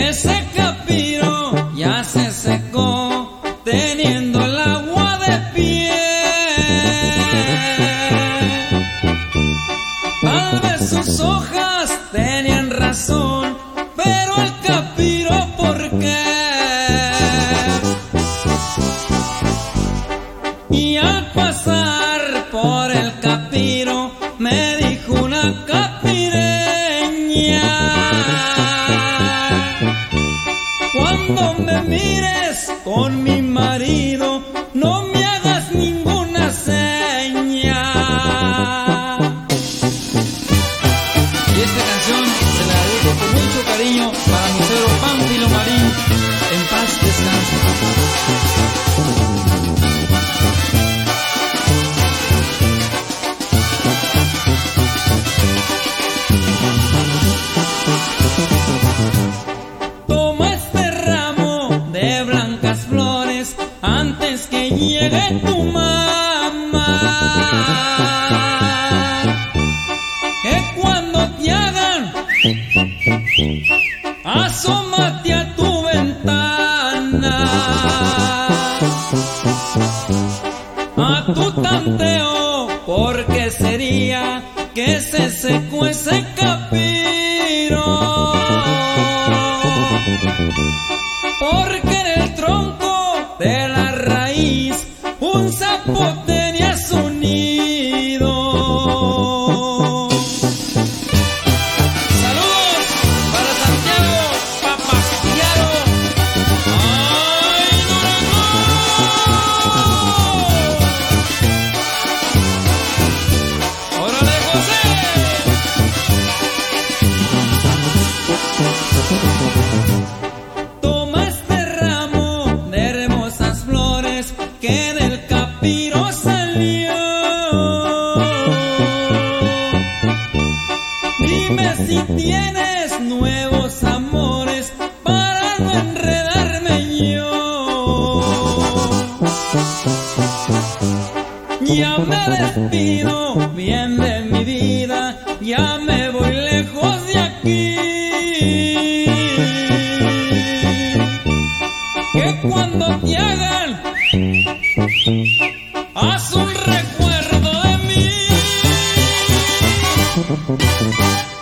ese capiro ya se secó, teniendo el agua de pie. Tal vez sus hojas tenían razón, pero el capiro, ¿por qué? Y al pasar por el capiro me dijo una capireña: cuando me mires con mi marido, no me hagas ninguna seña. Y esta canción se la dedico con mucho cariño para mi suegro Pánfilo Marín. En paz descanse. Antes que llegue tu mamá, que cuando te hagan, asómate a tu ventana, a tu tanteo, porque sería que se secó ese capiro, porque en el tronco de la raíz un sapo tenía su nido. Saludos para Santiago Papaquiaro. ¡Ay, Durango! ¡Órale, José! Que del capiro salió. Dime si tienes nuevos amores para no enredarme yo. Ya me despido bien de mi vida, ya me voy lejos de aquí. Que cuando te hagan, haz un recuerdo de mí.